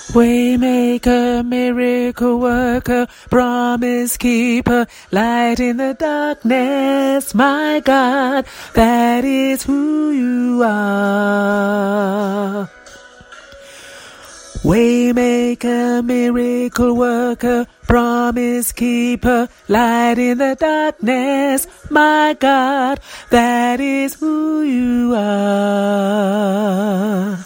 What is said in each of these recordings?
Waymaker, miracle worker, promise keeper, light in the darkness, my God, that is who you are. Waymaker, miracle worker, promise keeper, light in the darkness, my God, that is who you are.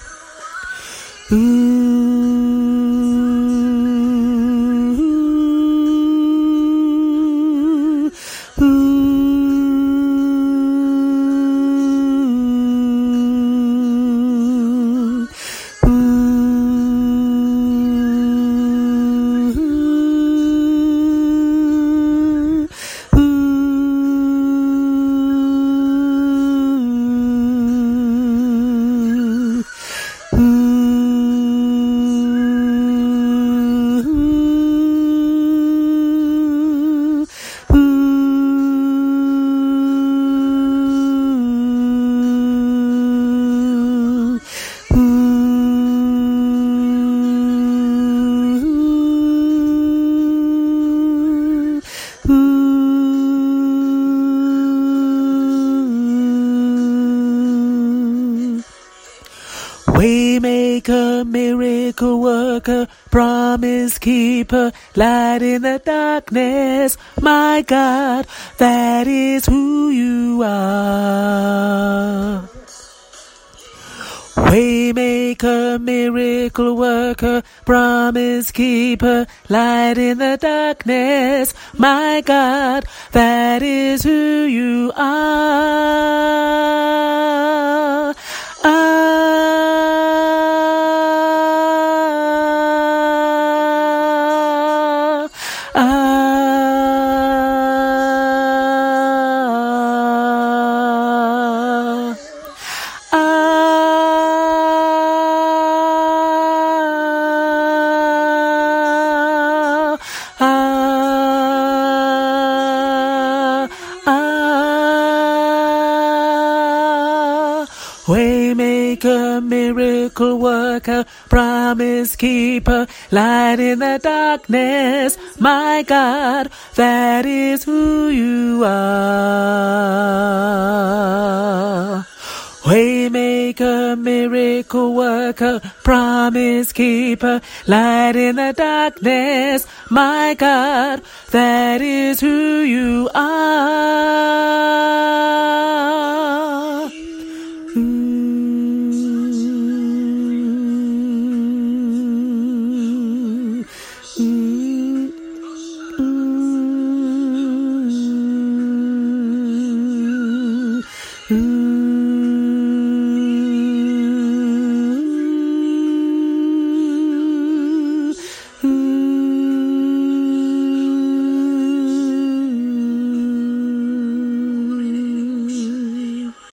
Waymaker, miracle worker, promise keeper, light in the darkness, my God, that is who you are. Waymaker, miracle worker, promise keeper, light in the darkness, my God, that is who you are. Waymaker, miracle worker, promise keeper, light in the darkness, my God, that is who you are. Waymaker, miracle worker, promise keeper, light in the darkness, my God, that is who you are.